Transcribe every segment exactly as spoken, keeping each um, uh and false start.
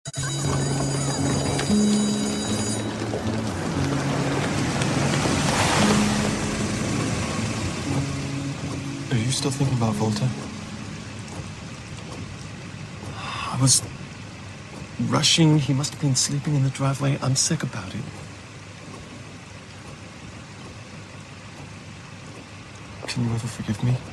Are you still thinking about Volta? I was rushing. He must have been sleeping in the driveway. I'm sick about it. Can you ever forgive me?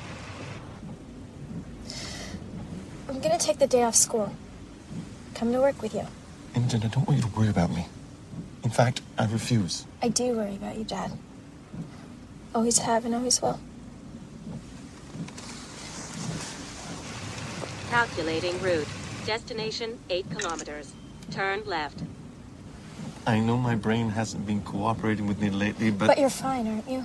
I'm gonna take the day off school. Come to work with you. Imogen, I don't want you to worry about me. In fact, I refuse. I do worry about you, Dad. Always have and always will. Calculating route. Destination eight kilometers. Turn left. I know my brain hasn't been cooperating with me lately, but... But you're fine, aren't you?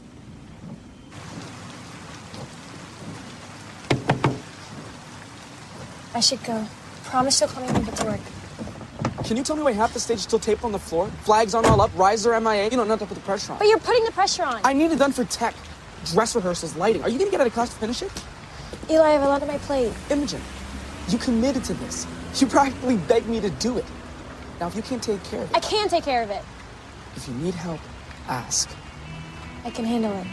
I should go. Promise you'll call me when you get to work. Can you tell me why half the stage is still taped on the floor? Flags aren't all up, rides are M I A. You know, not to put the pressure on. But you're putting the pressure on. I need it done for tech. Dress rehearsals, lighting. Are you gonna get out of class to finish it? Eli, I have a lot on my plate. Imogen, you committed to this. You practically begged me to do it. Now, if you can't take care of it... I can take care of it. If you need help, ask. I can handle it.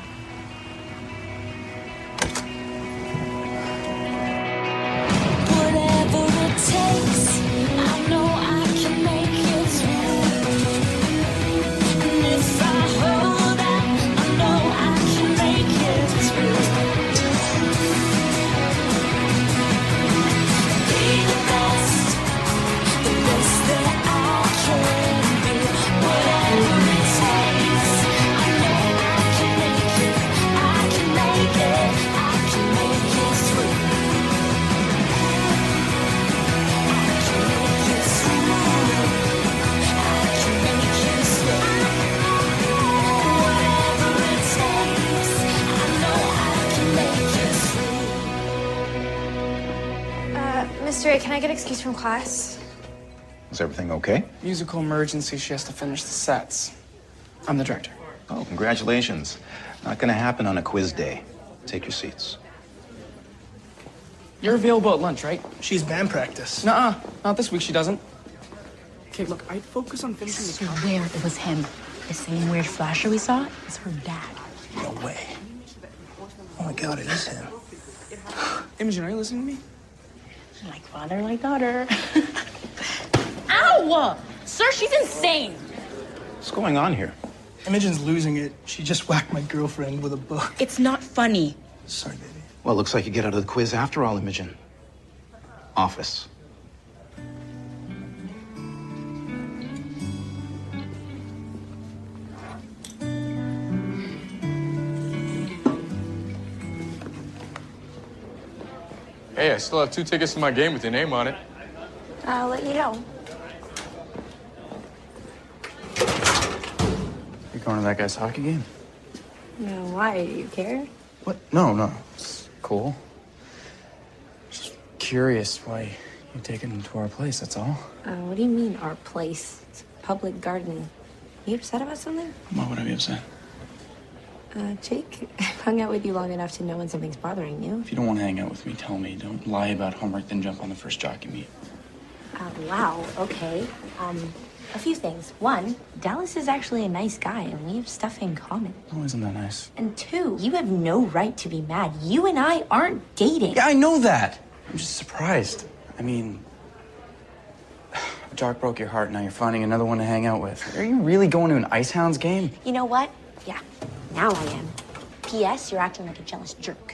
Whatever it takes, I know I can make it through. And if I hold out, I know I can make it through. Be the best, the best that I can be. Whatever it takes, I know I can make it. I can make it. I can make it through. Uh, Mister A, can I get excused from class? Is everything okay? Musical emergency, she has to finish the sets. I'm the director. Oh, congratulations. Not gonna happen on a quiz day. Take your seats. You're available at lunch, right? She's band practice. Nuh-uh. Not this week, she doesn't. Okay, look, I'd focus on finishing the I swear it was him. The same weird flasher we saw is her dad. No way. Oh my God, it is him. Imogen, are you listening to me? Like father, like daughter. Ow! Sir, she's insane. What's going on here? Imogen's losing it. She just whacked my girlfriend with a book. It's not funny. Sorry, baby. Well, looks like you get out of the quiz after all, Imogen. Office. Hey, I still have two tickets to my game with your name on it. I'll let you know. You're going to that guy's hockey game? No, why? Do you care? What? No, no. It's cool. Just curious why you take him to our place, that's all. Uh, what do you mean, our place? It's a public garden. You upset about something? Why would I be upset? Uh, Jake, I've hung out with you long enough to know when something's bothering you. If you don't want to hang out with me, tell me. Don't lie about homework, then jump on the first jock you meet. Uh, wow, okay. Um, a few things. One, Dallas is actually a nice guy, and we have stuff in common. Oh, isn't that nice? And two, you have no right to be mad. You and I aren't dating. Yeah, I know that. I'm just surprised. I mean, a jock broke your heart, now you're finding another one to hang out with. Are you really going to an Icehounds game? You know what? Yeah, now I am. P S. You're acting like a jealous jerk.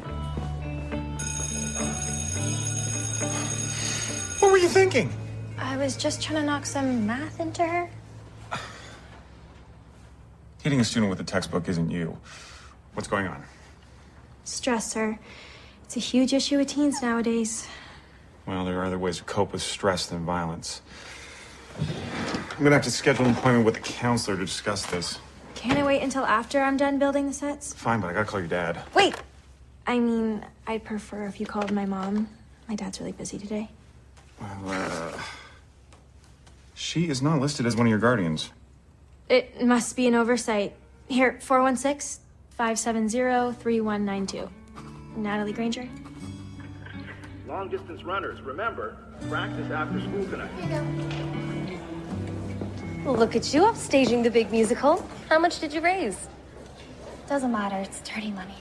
What were you thinking? I was just trying to knock some math into her. Hitting a student with a textbook isn't you. What's going on? Stress, sir. It's a huge issue with teens nowadays. Well, there are other ways to cope with stress than violence. I'm gonna have to schedule an appointment with a counselor to discuss this. Can I wait until after I'm done building the sets? Fine, but I gotta call your dad. Wait! I mean, I'd prefer if you called my mom. My dad's really busy today. Well, uh... she is not listed as one of your guardians. It must be an oversight. Here, four one six, five seven zero, three one nine two. Natalie Granger. Long-distance runners, remember, Practice after school tonight. Look at you upstaging the big musical. How much did you raise? Doesn't matter, it's dirty money.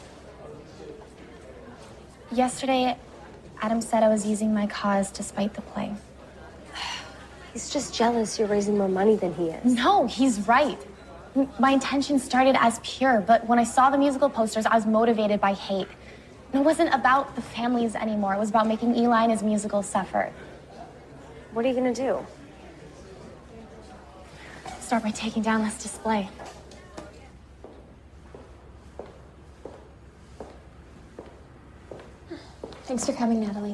Yesterday, Adam said I was using my cause to spite the play. He's just jealous you're raising more money than he is. No, he's right. M- My intention started as pure, but when I saw the musical posters, I was motivated by hate. And it wasn't about the families anymore. It was about making Eli and his musical suffer. What are you gonna do? Start by taking down this display. Thanks for coming, Natalie.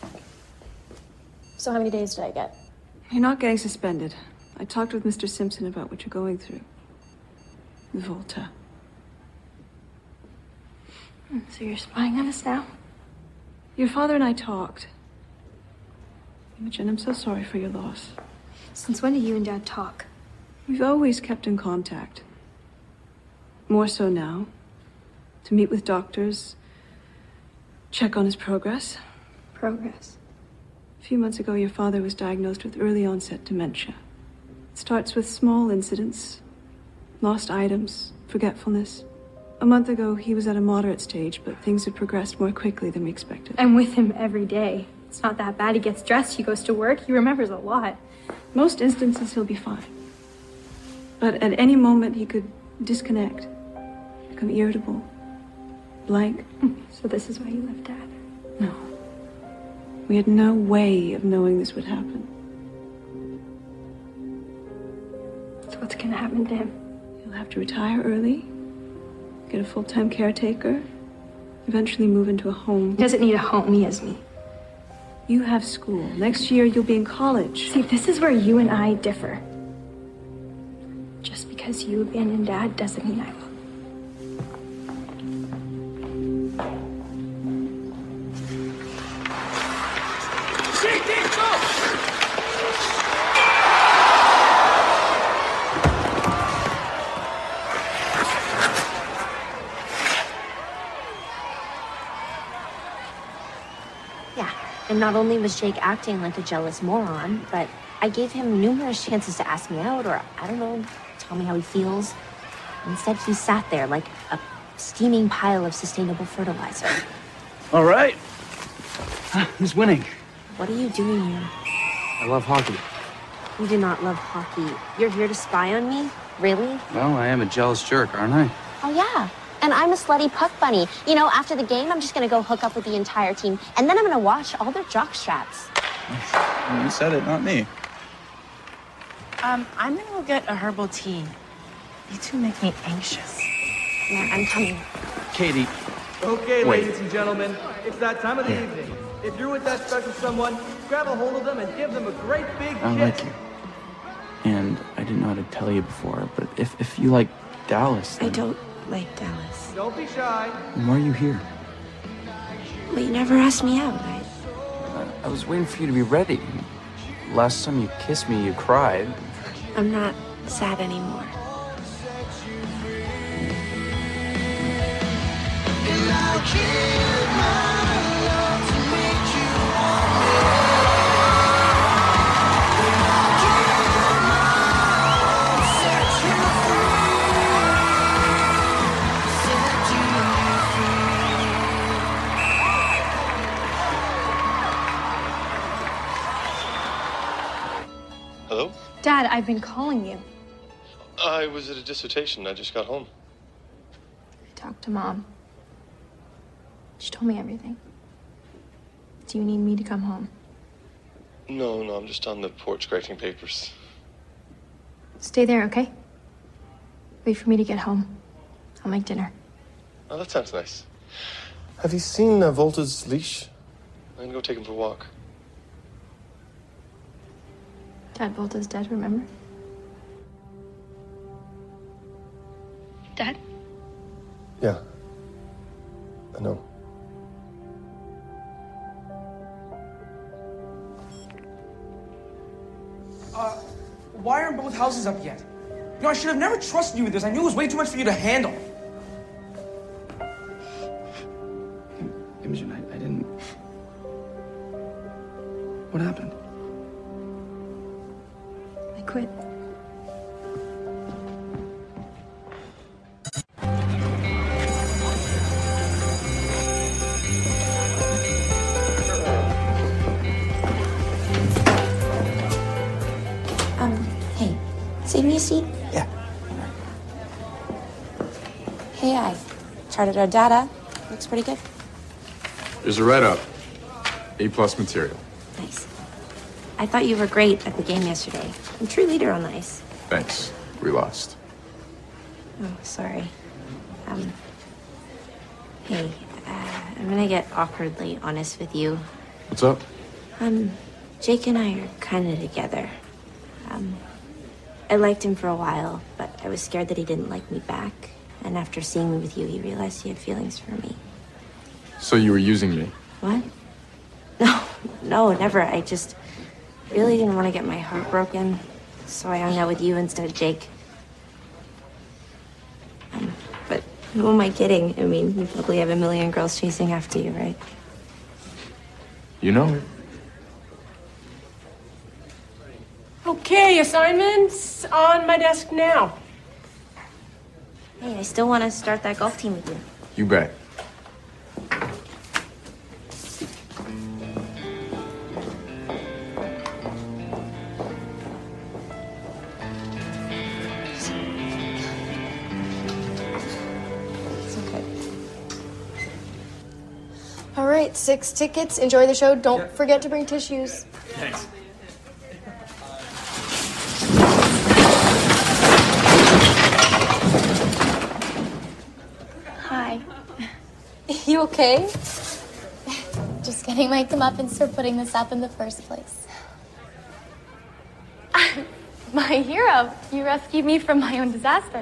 So how many days did I get? You're not getting suspended. I talked with Mister Simpson about what you're going through. With Volta. So you're spying on us now? Your father and I talked. Imogen, I'm so sorry for your loss. Since when do you and Dad talk? We've always kept in contact. More so now. To meet with doctors, check on his progress. Progress? A few months ago, your father was diagnosed with early onset dementia. It starts with small incidents, lost items, forgetfulness. A month ago, he was at a moderate stage, but things had progressed more quickly than we expected. I'm with him every day. It's not that bad. He gets dressed, he goes to work, he remembers a lot. Most instances, he'll be fine. But at any moment, he could disconnect, become irritable, blank. So this is why you left Dad? No. We had no way of knowing this would happen. So what's gonna happen to him? He'll have to retire early, get a full-time caretaker, eventually move into a home. He doesn't need a home, he has me. You have school. Next year, you'll be in college. See, this is where you and I differ. Just because you abandoned Dad doesn't mean I will. Yeah, and not only was Jake acting like a jealous moron, but I gave him numerous chances to ask me out or, I don't know, tell me how he feels. Instead, he sat there like a steaming pile of sustainable fertilizer. All right. Who's winning? What are you doing here? I love hockey. You do not love hockey. You're here to spy on me? Really? Well, I am a jealous jerk, aren't I? Oh, yeah. And I'm a slutty puck bunny. You know, after the game, I'm just gonna go hook up with the entire team, and then I'm gonna wash all their jock straps. You said it, not me. Um, I'm gonna go get a herbal tea. You two make me anxious. Yeah, I'm coming. Katie. Okay, Wait. ladies and gentlemen, it's that time of the evening. If you're with that special someone, grab a hold of them and give them a great big I kiss. like you. And I didn't know how to tell you before, but if, if you like Dallas, I then, don't like Dallas. Don't be shy. then why are you here? But you never asked me out. I... I, I was waiting for you to be ready. Last time you kissed me, you cried. I'm not sad anymore. Hello? Dad, I've been calling you. I was at a dissertation. I just got home. I talked to Mom. She told me everything. Do you need me to come home? No, no, I'm just on the porch correcting papers. Stay there, okay? Wait for me to get home. I'll make dinner. Oh, that sounds nice. Have you seen uh, Volta's leash? I'm gonna go take him for a walk. Dad, Volta's dead, remember? Dad? Yeah. I know. Uh, why aren't both houses up yet? You know, I should have never trusted you with this. I knew it was way too much for you to handle. Imogen, I, I didn't... What quit. Um, hey, save me a seat. Yeah. Hey, I charted our data. Looks pretty good. There's a write-up. A plus material. Nice. I thought you were great at the game yesterday. A true leader on the ice. Thanks. We lost. Oh, sorry. Um, hey, uh, I'm gonna get awkwardly honest with you. What's up? Um, Jake and I are kind of together. Um, I liked him for a while, but I was scared that he didn't like me back. And after seeing me with you, he realized he had feelings for me. So you were using me? What? No, no, never. I just really didn't want to get my heart broken, so I hung out with you instead of Jake. Um, but who am I kidding? I mean, you probably have a million girls chasing after you, right? You know it. Okay, assignments on my desk now. Hey, I still want to start that golf team with you. You bet. All right, six tickets. Enjoy the show. Don't forget to bring tissues. Thanks. Hi. You okay? Just kidding. My comeuppance for putting this up in the first place. My hero. You rescued me from my own disaster.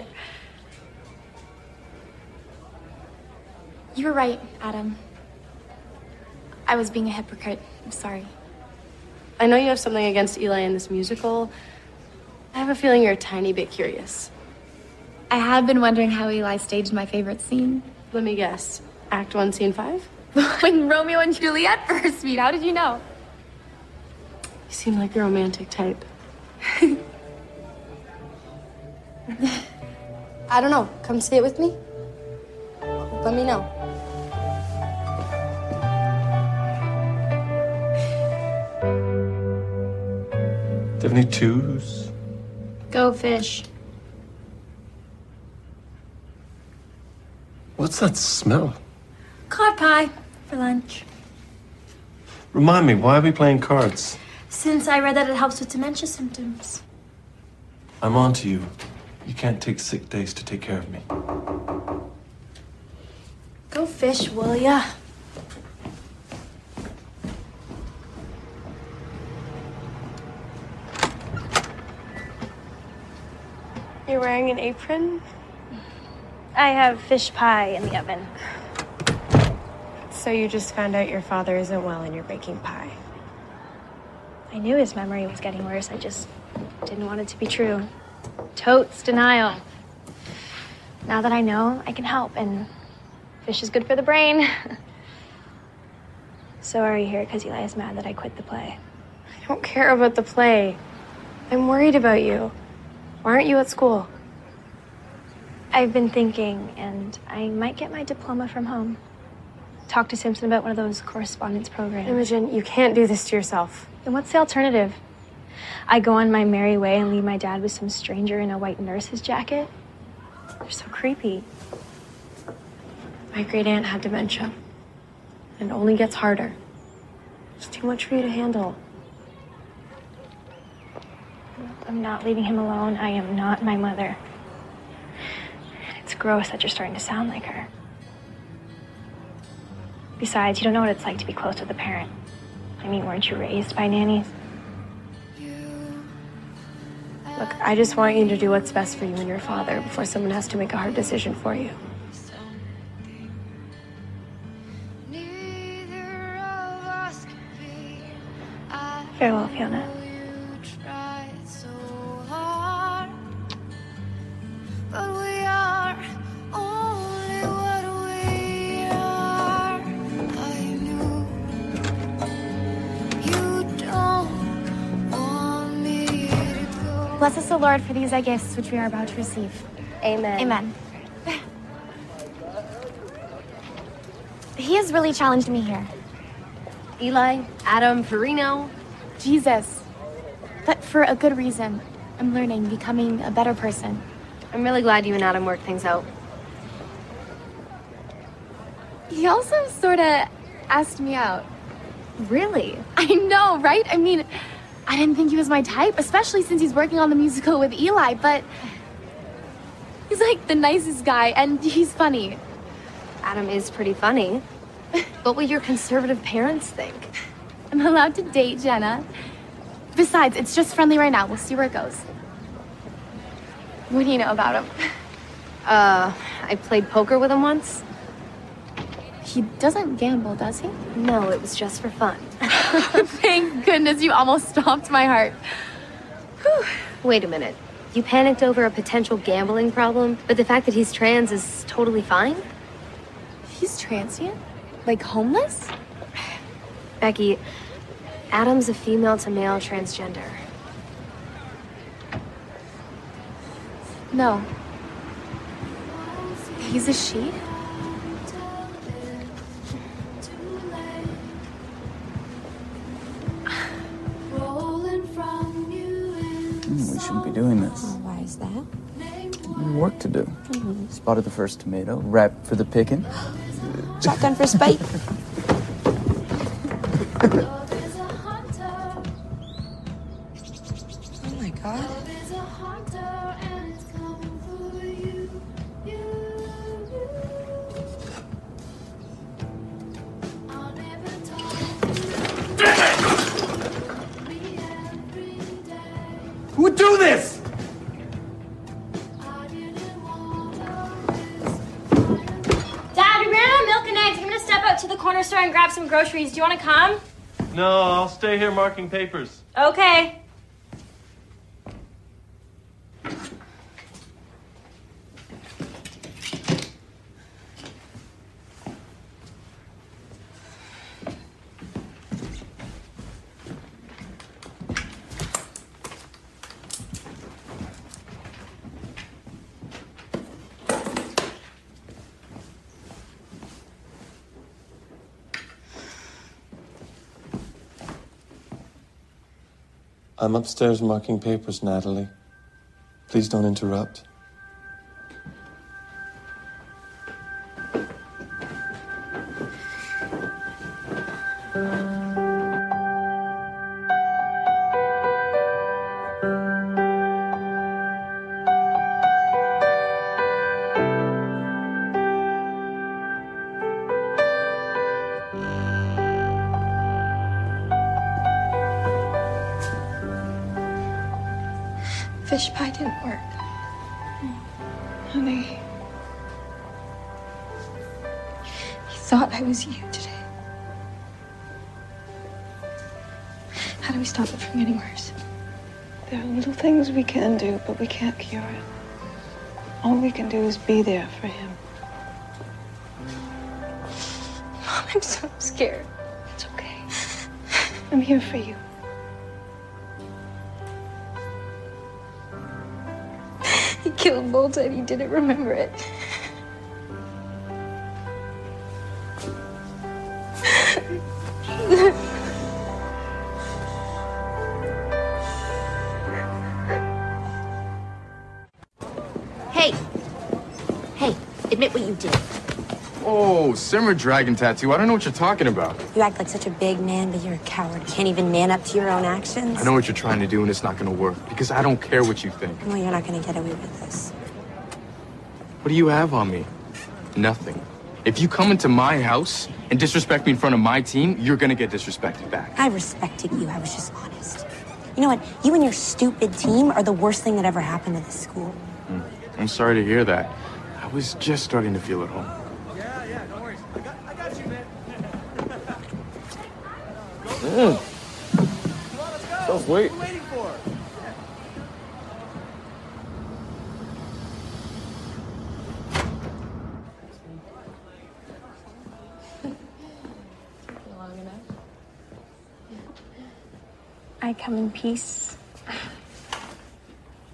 You were right, Adam. I was being a hypocrite. I'm sorry. I know you have something against Eli in this musical. I have a feeling you're a tiny bit curious. I have been wondering how Eli staged my favorite scene. Let me guess. Act one, scene five? When Romeo and Juliet first meet. How did you know? You seem like a romantic type. I don't know. Come see it with me. Let me know. Do you have any twos? Go fish. What's that smell? Cod pie for lunch. Remind me, why are we playing cards? Since I read that it helps with dementia symptoms. I'm on to you. You can't take sick days to take care of me. Go fish, will ya? You're wearing an apron? I have fish pie in the oven. So you just found out your father isn't well and you're baking pie. I knew his memory was getting worse. I just didn't want it to be true. Totes denial. Now that I know, I can help, and fish is good for the brain. So are you here because Eli is mad that I quit the play? I don't care about the play. I'm worried about you. Why aren't you at school? I've been thinking, and I might get my diploma from home. Talk to Simpson about one of those correspondence programs. Imogen, you can't do this to yourself. Then what's the alternative? I go on my merry way and leave my dad with some stranger in a white nurse's jacket? They're so creepy. My great aunt had dementia. And it only gets harder. It's too much for you to handle. I'm not leaving him alone. I am not my mother. It's gross that you're starting to sound like her. Besides, you don't know what it's like to be close with a parent. I mean, weren't you raised by nannies? Look, I just want you to do what's best for you and your father before someone has to make a hard decision for you. Farewell, Fiona. Bless us, O Lord, for these thy gifts which we are about to receive. Amen. Amen. He has really challenged me here. Eli, Adam, Perino. Jesus. But for a good reason. I'm learning, becoming a better person. I'm really glad you and Adam worked things out. He also sort of asked me out. Really? I know, right? I mean, I didn't think he was my type, especially since he's working on the musical with Eli, but he's like the nicest guy, and he's funny. Adam is pretty funny. What will your conservative parents think? I'm allowed to date Jenna. Besides, it's just friendly right now. We'll see where it goes. What do you know about him? Uh, I played poker with him once. He doesn't gamble, does he? No, it was just for fun. Thank goodness you almost stopped my heart. Whew. Wait a minute. You panicked over a potential gambling problem, but the fact that he's trans is totally fine? He's transient? Like homeless? Becky, Adam's a female to male transgender. No. He's a she? We shouldn't be doing this. Oh, why is that? Work to do. Mm-hmm. Spotted the first tomato, ripe for the picking. Shotgun for spite. Oh my god. Who would do this? Dad, we ran out of milk and eggs. I'm gonna step out to the corner store and grab some groceries. Do you wanna come? No, I'll stay here marking papers. Okay. I'm upstairs marking papers, Natalie. Please don't interrupt. Fish pie didn't work. Honey. He thought I was you today. How do we stop it from getting worse? There are little things we can do, but we can't cure it. All we can do is be there for him. Mom, I'm so scared. It's okay. I'm here for you. He killed Volta and he didn't remember it. Hey. Hey, admit what you did. Oh, Simmer Dragon Tattoo. I don't know what you're talking about. You act like such a big man, but you're a coward. You can't even man up to your own actions. I know what you're trying to do, and it's not going to work because I don't care what you think. Well, you're not going to get away with this. What do you have on me? Nothing. If you come into my house and disrespect me in front of my team, you're going to get disrespected back. I respected you. I was just honest. You know what? You and your stupid team are the worst thing that ever happened to this school. Mm. I'm sorry to hear that. I was just starting to feel at home. Mm. So sweet. I come in peace.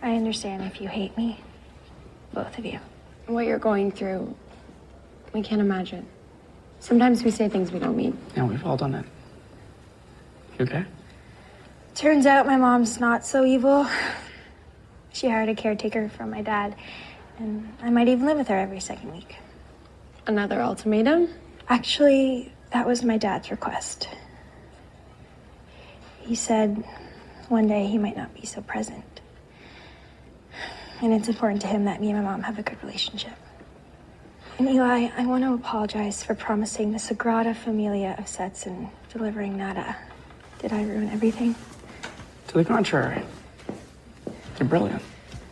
I understand if you hate me. Both of you. What you're going through, we can't imagine. Sometimes we say things we don't mean. Yeah, we've all done it. You okay? Turns out my mom's not so evil. She hired a caretaker from my dad, and I might even live with her every second week. Another ultimatum? Actually, that was my dad's request. He said one day he might not be so present. And it's important to him that me and my mom have a good relationship. And Eli, I want to apologize for promising the Sagrada Familia of sets and delivering nada. Did I ruin everything? To the contrary. You're brilliant.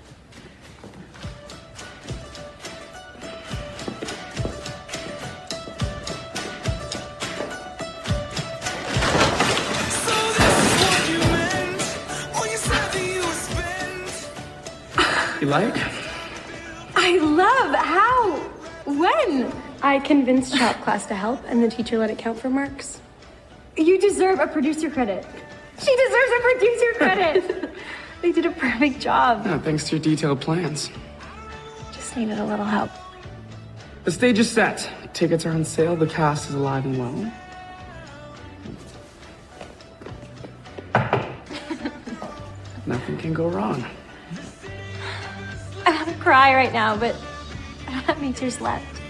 You like? I love how? When? I convinced shop class to help, and the teacher let it count for marks. You deserve a producer credit. She deserves a producer credit. They did a perfect job. Yeah, thanks to your detailed plans. Just needed a little help. The stage is set. Tickets are on sale. The cast is alive and well. Nothing can go wrong. I want to cry right now, but I don't have any tears left.